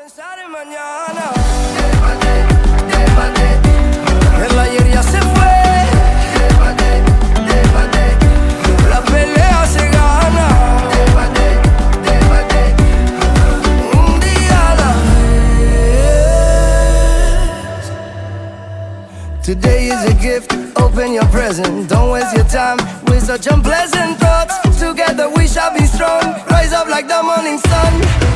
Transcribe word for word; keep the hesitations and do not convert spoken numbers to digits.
pensar en mañana. Llévate, llévate. El ayer ya se fue. Llévate, llévate. La pelea se gana. Llévate, llévate. Un día a la vez. Today is a gift. Open your present. Don't waste your time with such unpleasant thoughts. Together we shall be strong. Rise up like the morning sun.